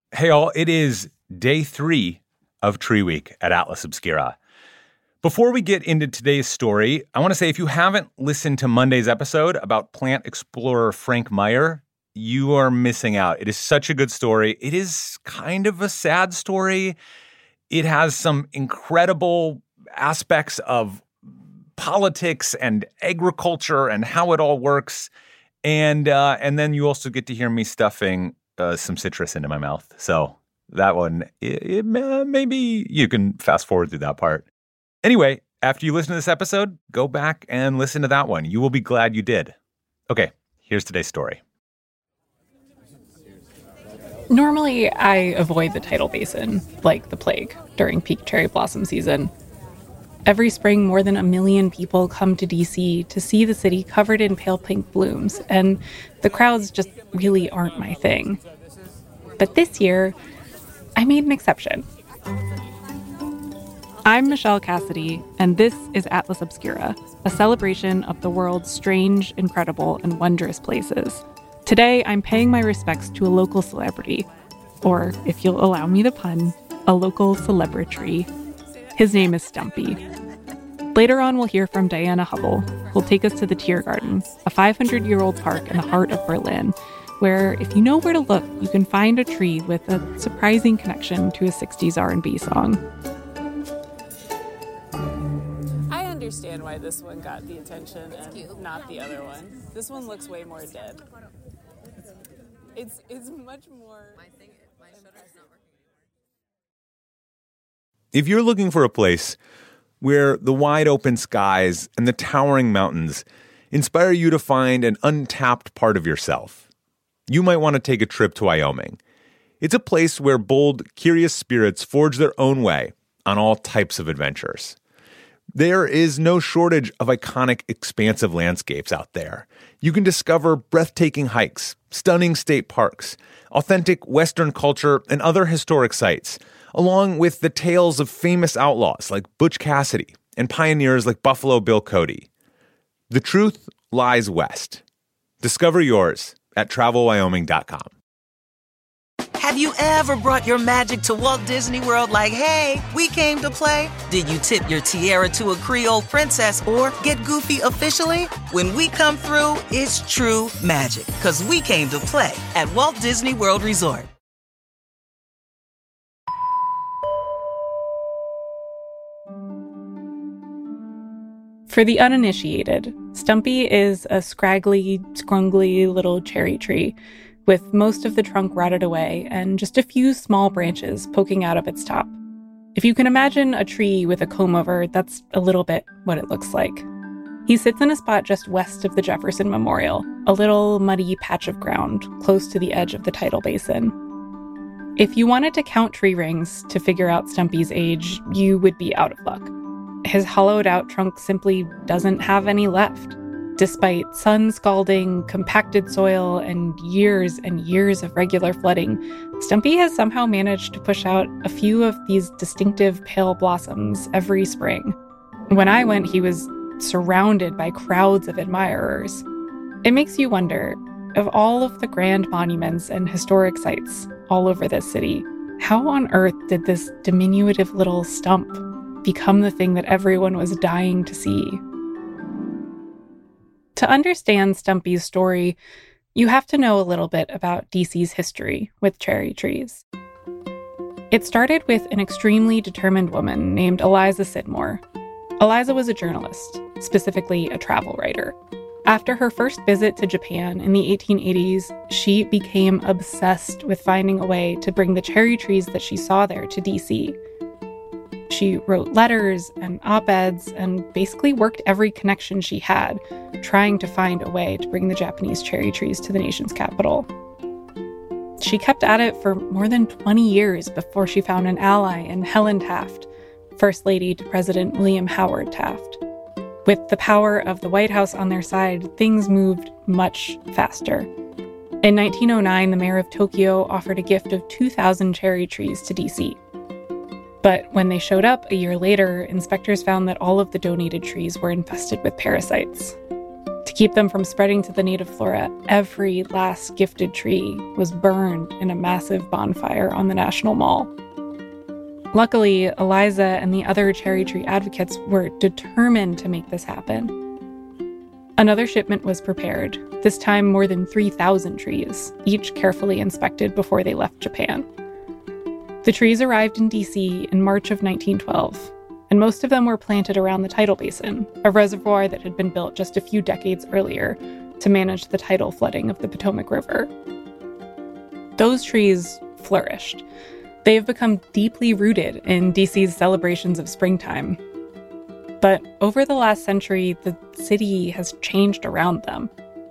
Hey all, it is day 3 of Tree Week at Atlas Obscura. Before we get into today's story, I want to say if you haven't listened to Monday's episode about plant explorer Frank Meyer, you are missing out. It is such a good story. It is kind of a sad story. It has some incredible aspects of politics and agriculture and how it all works. And then you also get to hear me stuffing some citrus into my mouth. So that one, maybe you can fast forward through that part. Anyway, after you listen to this episode, go back and listen to that one. You will be glad you did. Okay, here's today's story. Normally, I avoid the tidal basin like the plague during peak cherry blossom season. Every spring, more than 1 million people come to DC to see the city covered in pale pink blooms, and the crowds just really aren't my thing. But this year, I made an exception. I'm Michelle Cassidy, and this is Atlas Obscura, a celebration of the world's strange, incredible, and wondrous places. Today, I'm paying my respects to a local celebrity, or, if you'll allow me the pun, a local celebritry. His name is Stumpy. Later on, we'll hear from Diana Hubble, who'll take us to the Tiergarten, a 500-year-old park in the heart of Berlin, where, if you know where to look, you can find a tree with a surprising connection to a 60s R&B song. I understand why this one got the attention and not the other one. This one looks way more dead. It's much more... If you're looking for a place where the wide open skies and the towering mountains inspire you to find an untapped part of yourself, you might want to take a trip to Wyoming. It's a place where bold, curious spirits forge their own way on all types of adventures. There is no shortage of iconic, expansive landscapes out there. You can discover breathtaking hikes, stunning state parks, authentic Western culture, and other historic sites, along with the tales of famous outlaws like Butch Cassidy and pioneers like Buffalo Bill Cody. The truth lies west. Discover yours at travelwyoming.com. Have you ever brought your magic to Walt Disney World like, hey, we came to play? Did you tip your tiara to a Creole princess or get goofy officially? When we come through, it's true magic, because we came to play at Walt Disney World Resort. For the uninitiated, Stumpy is a scraggly, scrungly little cherry tree with most of the trunk rotted away and just a few small branches poking out of its top. If you can imagine a tree with a comb over, that's a little bit what it looks like. He sits in a spot just west of the Jefferson Memorial, a little muddy patch of ground close to the edge of the tidal basin. If you wanted to count tree rings to figure out Stumpy's age, you would be out of luck. His hollowed-out trunk simply doesn't have any left. Despite sun scalding, compacted soil, and years of regular flooding, Stumpy has somehow managed to push out a few of these distinctive pale blossoms every spring. When I went, he was surrounded by crowds of admirers. It makes you wonder, of all of the grand monuments and historic sites all over this city, how on earth did this diminutive little stump become the thing that everyone was dying to see? To understand Stumpy's story, you have to know a little bit about DC's history with cherry trees. It started with an extremely determined woman named Eliza Sidmore. Eliza was a journalist, specifically a travel writer. After her first visit to Japan in the 1880s, she became obsessed with finding a way to bring the cherry trees that she saw there to DC. She wrote letters and op-eds and basically worked every connection she had, trying to find a way to bring the Japanese cherry trees to the nation's capital. She kept at it for more than 20 years before she found an ally in Helen Taft, First Lady to President William Howard Taft. With the power of the White House on their side, things moved much faster. In 1909, the mayor of Tokyo offered a gift of 2,000 cherry trees to DC. But when they showed up a year later, inspectors found that all of the donated trees were infested with parasites. To keep them from spreading to the native flora, every last gifted tree was burned in a massive bonfire on the National Mall. Luckily, Eliza and the other cherry tree advocates were determined to make this happen. Another shipment was prepared, this time more than 3,000 trees, each carefully inspected before they left Japan. The trees arrived in D.C. in March of 1912, and most of them were planted around the tidal basin, a reservoir that had been built just a few decades earlier to manage the tidal flooding of the Potomac River. Those trees flourished. They have become deeply rooted in D.C.'s celebrations of springtime. But over the last century, the city has changed around them.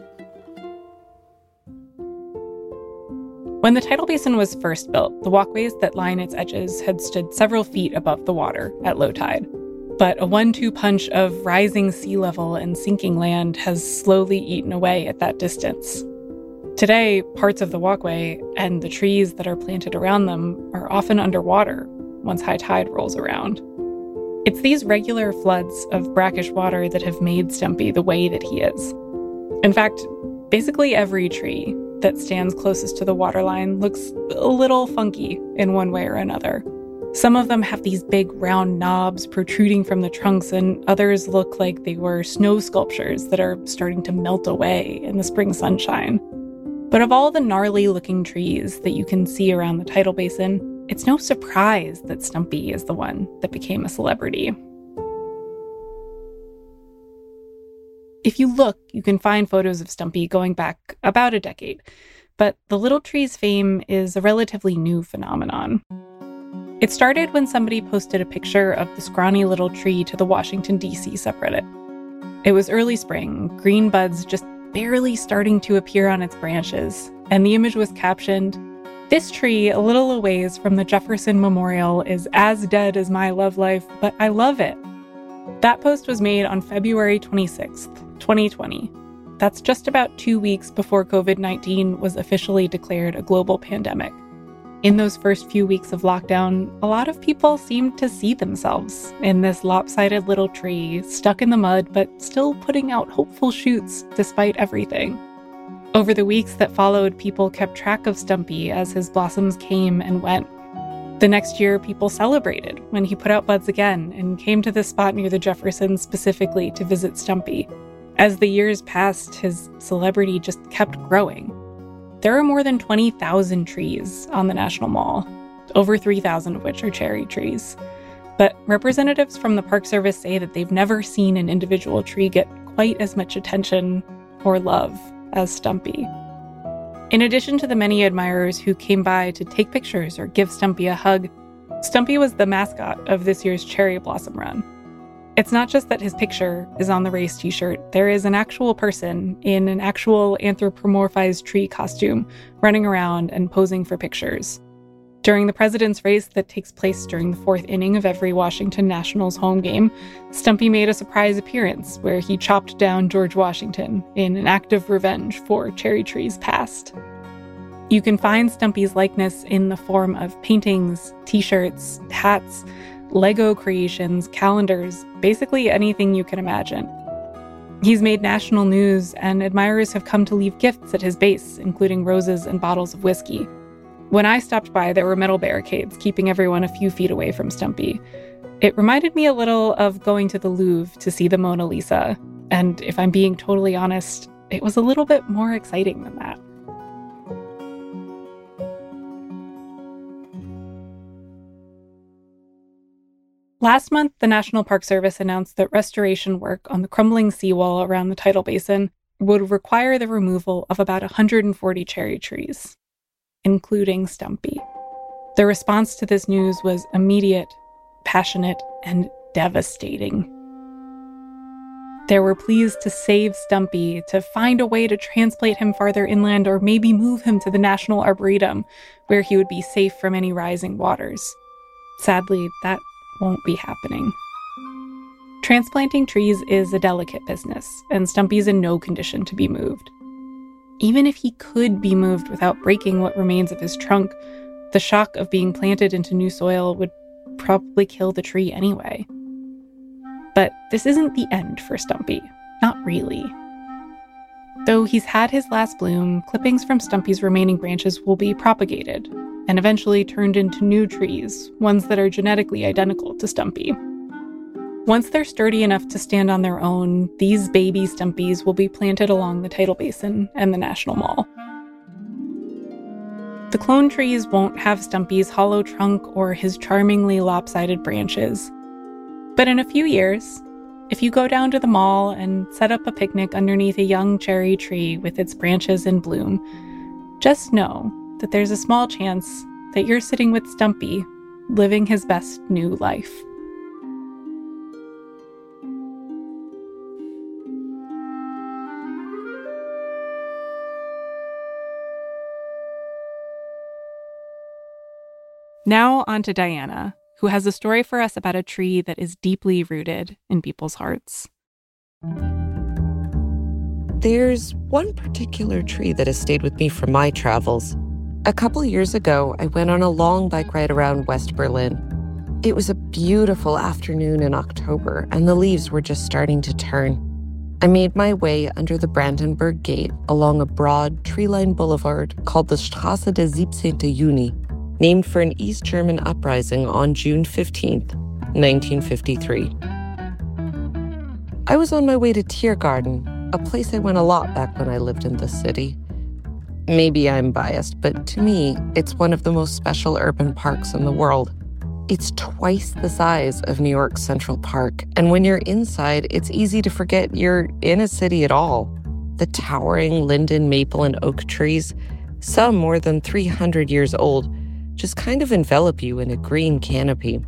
When the tidal basin was first built, the walkways that line its edges had stood several feet above the water at low tide. But a 1-2 punch of rising sea level and sinking land has slowly eaten away at that distance. Today, parts of the walkway and the trees that are planted around them are often underwater once high tide rolls around. It's these regular floods of brackish water that have made Stumpy the way that he is. In fact, basically every tree that stands closest to the waterline looks a little funky in one way or another. Some of them have these big round knobs protruding from the trunks, and others look like they were snow sculptures that are starting to melt away in the spring sunshine. But of all the gnarly-looking trees that you can see around the tidal basin, it's no surprise that Stumpy is the one that became a celebrity. If you look, you can find photos of Stumpy going back about a decade, but the little tree's fame is a relatively new phenomenon. It started when somebody posted a picture of the scrawny little tree to the Washington, D.C. subreddit. It was early spring, green buds just barely starting to appear on its branches, and the image was captioned, "This tree, a little a ways from the Jefferson Memorial, is as dead as my love life, but I love it." That post was made on February 26th, 2020. That's just about 2 weeks before COVID-19 was officially declared a global pandemic. In those first few weeks of lockdown, a lot of people seemed to see themselves in this lopsided little tree, stuck in the mud, but still putting out hopeful shoots despite everything. Over the weeks that followed, people kept track of Stumpy as his blossoms came and went. The next year, people celebrated when he put out buds again and came to this spot near the Jefferson specifically to visit Stumpy. As the years passed, his celebrity just kept growing. There are more than 20,000 trees on the National Mall, over 3,000 of which are cherry trees. But representatives from the Park Service say that they've never seen an individual tree get quite as much attention or love as Stumpy. In addition to the many admirers who came by to take pictures or give Stumpy a hug, Stumpy was the mascot of this year's Cherry Blossom Run. It's not just that his picture is on the race t-shirt. There is an actual person in an actual anthropomorphized tree costume running around and posing for pictures. During the president's race that takes place during the fourth inning of every Washington Nationals home game, Stumpy made a surprise appearance where he chopped down George Washington in an act of revenge for cherry trees past. You can find Stumpy's likeness in the form of paintings, t-shirts, hats, Lego creations, calendars, basically anything you can imagine. He's made national news, and admirers have come to leave gifts at his base, including roses and bottles of whiskey. When I stopped by, there were metal barricades keeping everyone a few feet away from Stumpy. It reminded me a little of going to the Louvre to see the Mona Lisa, and if I'm being totally honest, it was a little bit more exciting than that. Last month, the National Park Service announced that restoration work on the crumbling seawall around the tidal basin would require the removal of about 140 cherry trees, including Stumpy. The response to this news was immediate, passionate, and devastating. There were pleas to save Stumpy, to find a way to transplant him farther inland, or maybe move him to the National Arboretum, where he would be safe from any rising waters. Sadly, that won't be happening. Transplanting trees is a delicate business, and Stumpy's in no condition to be moved. Even if he could be moved without breaking what remains of his trunk, the shock of being planted into new soil would probably kill the tree anyway. But this isn't the end for Stumpy. Not really. Though he's had his last bloom, clippings from Stumpy's remaining branches will be propagated and eventually turned into new trees, ones that are genetically identical to Stumpy. Once they're sturdy enough to stand on their own, these baby Stumpies will be planted along the tidal basin and the National Mall. The clone trees won't have Stumpy's hollow trunk or his charmingly lopsided branches. But in a few years, if you go down to the mall and set up a picnic underneath a young cherry tree with its branches in bloom, just know that there's a small chance that you're sitting with Stumpy, living his best new life. Now on to Diana, who has a story for us about a tree that is deeply rooted in people's hearts. There's one particular tree that has stayed with me from my travels. A couple years ago, I went on a long bike ride around West Berlin. It was a beautiful afternoon in October, and the leaves were just starting to turn. I made my way under the Brandenburg Gate along a broad, tree-lined boulevard called the Straße des 17. Juni, named for an East German uprising on June 15th, 1953. I was on my way to Tiergarten, a place I went a lot back when I lived in the city. Maybe I'm biased, but to me, it's one of the most special urban parks in the world. It's twice the size of New York's Central Park, and when you're inside, it's easy to forget you're in a city at all. The towering linden, maple, and oak trees, some more than 300 years old, just kind of envelop you in a green canopy.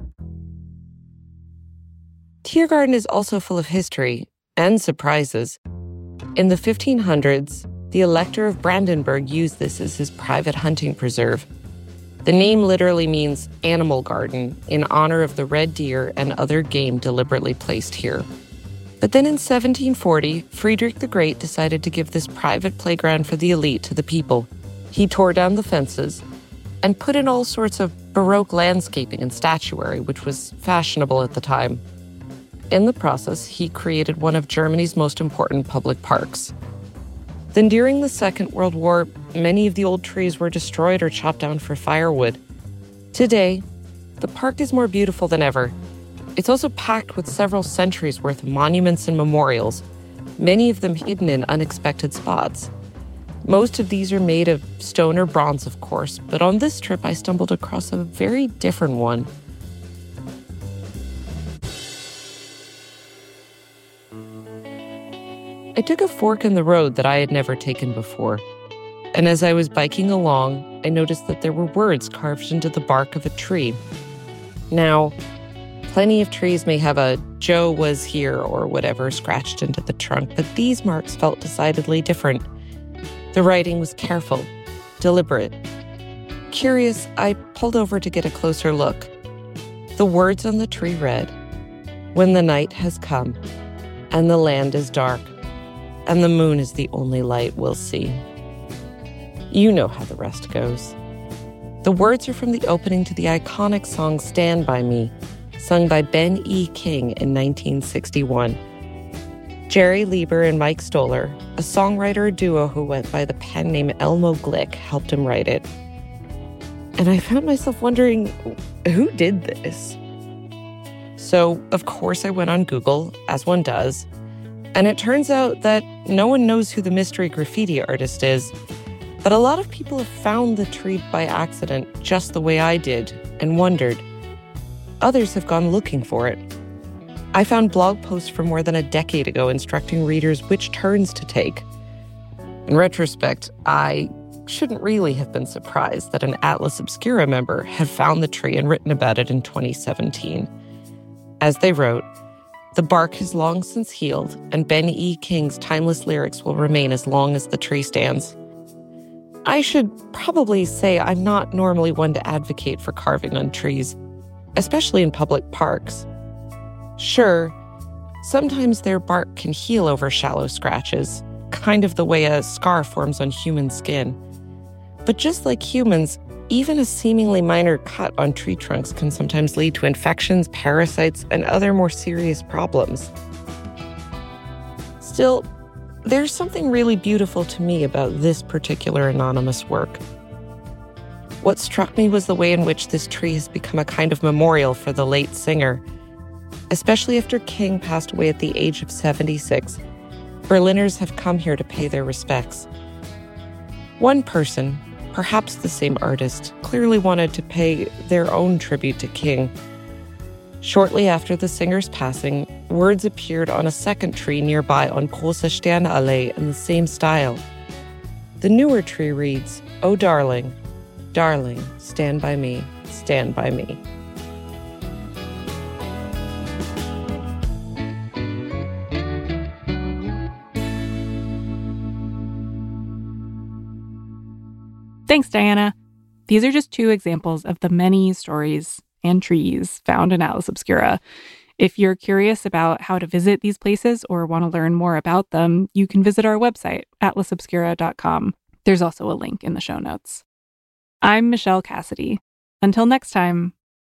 Tiergarten is also full of history and surprises. In the 1500s, the Elector of Brandenburg used this as his private hunting preserve. The name literally means animal garden in honor of the red deer and other game deliberately placed here. But then in 1740, Friedrich the Great decided to give this private playground for the elite to the people. He tore down the fences and put in all sorts of Baroque landscaping and statuary, which was fashionable at the time. In the process, he created one of Germany's most important public parks. Then during the Second World War, many of the old trees were destroyed or chopped down for firewood. Today, the park is more beautiful than ever. It's also packed with several centuries worth of monuments and memorials, many of them hidden in unexpected spots. Most of these are made of stone or bronze, of course, but on this trip I stumbled across a very different one. I took a fork in the road that I had never taken before, and as I was biking along, I noticed that there were words carved into the bark of a tree. Now, plenty of trees may have a "Joe was here" or whatever scratched into the trunk, but these marks felt decidedly different. The writing was careful, deliberate. Curious, I pulled over to get a closer look. The words on the tree read, "When the night has come, and the land is dark, and the moon is the only light we'll see." You know how the rest goes. The words are from the opening to the iconic song "Stand By Me," sung by Ben E. King in 1961. Jerry Lieber and Mike Stoller, a songwriter duo who went by the pen name Elmo Glick, helped him write it. And I found myself wondering, who did this? So, of course, I went on Google, as one does, and it turns out that no one knows who the mystery graffiti artist is, but a lot of people have found the tree by accident, just the way I did, and wondered. Others have gone looking for it. I found blog posts from more than a decade ago instructing readers which turns to take. In retrospect, I shouldn't really have been surprised that an Atlas Obscura member had found the tree and written about it in 2017. As they wrote, "The bark has long since healed, and Ben E. King's timeless lyrics will remain as long as the tree stands." I should probably say I'm not normally one to advocate for carving on trees, especially in public parks. Sure, sometimes their bark can heal over shallow scratches, kind of the way a scar forms on human skin. But just like humans, even a seemingly minor cut on tree trunks can sometimes lead to infections, parasites, and other more serious problems. Still, there's something really beautiful to me about this particular anonymous work. What struck me was the way in which this tree has become a kind of memorial for the late singer. Especially after King passed away at the age of 76, Berliners have come here to pay their respects. One person, perhaps the same artist, clearly wanted to pay their own tribute to King. Shortly after the singer's passing, words appeared on a second tree nearby on Große Sternallee in the same style. The newer tree reads, "Oh darling, darling, stand by me, stand by me." Thanks, Diana. These are just two examples of the many stories and trees found in Atlas Obscura. If you're curious about how to visit these places or want to learn more about them, you can visit our website, atlasobscura.com. There's also a link in the show notes. I'm Michelle Cassidy. Until next time.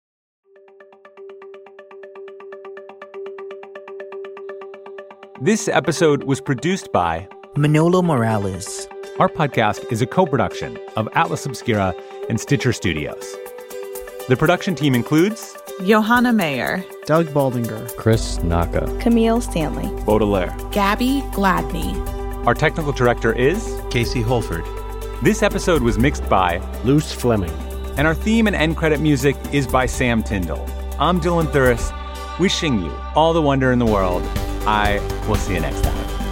This episode was produced by Manolo Morales. Our podcast is a co-production of Atlas Obscura and Stitcher Studios. The production team includes Johanna Mayer, Doug Baldinger, Chris Naka, Camille Stanley, Baudelaire, Gabby Gladney. Our technical director is Casey Holford. This episode was mixed by Luce Fleming. And our theme and end credit music is by Sam Tyndall. I'm Dylan Thuris, wishing you all the wonder in the world. I will see you next time.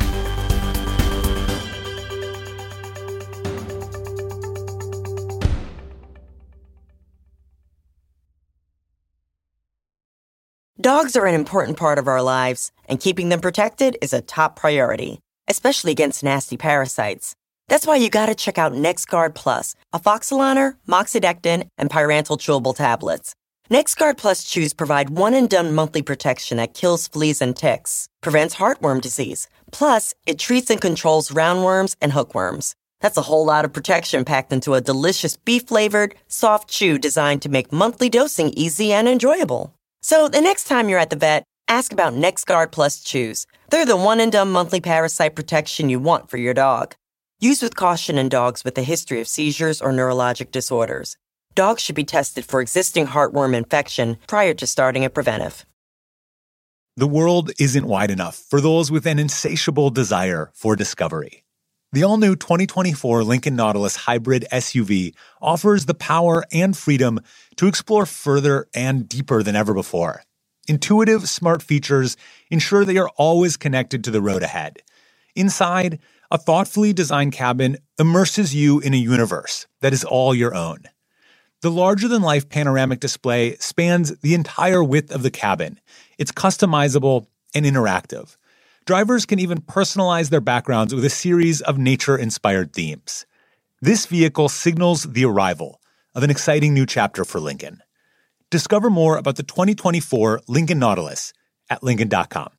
Dogs are an important part of our lives, and keeping them protected is a top priority, especially against nasty parasites. That's why you gotta check out NexGard Plus, afoxolaner, moxidectin, and pyrantel chewable tablets. NexGard Plus chews provide one-and-done monthly protection that kills fleas and ticks, prevents heartworm disease. Plus, it treats and controls roundworms and hookworms. That's a whole lot of protection packed into a delicious beef-flavored, soft chew designed to make monthly dosing easy and enjoyable. So the next time you're at the vet, ask about NexGard Plus chews. They're the one-and-done monthly parasite protection you want for your dog. Use with caution in dogs with a history of seizures or neurologic disorders. Dogs should be tested for existing heartworm infection prior to starting a preventive. The world isn't wide enough for those with an insatiable desire for discovery. The all-new 2024 Lincoln Nautilus Hybrid SUV offers the power and freedom to explore further and deeper than ever before. Intuitive, smart features ensure they are always connected to the road ahead. Inside, a thoughtfully designed cabin immerses you in a universe that is all your own. The larger-than-life panoramic display spans the entire width of the cabin. It's customizable and interactive. Drivers can even personalize their backgrounds with a series of nature-inspired themes. This vehicle signals the arrival of an exciting new chapter for Lincoln. Discover more about the 2024 Lincoln Nautilus at Lincoln.com.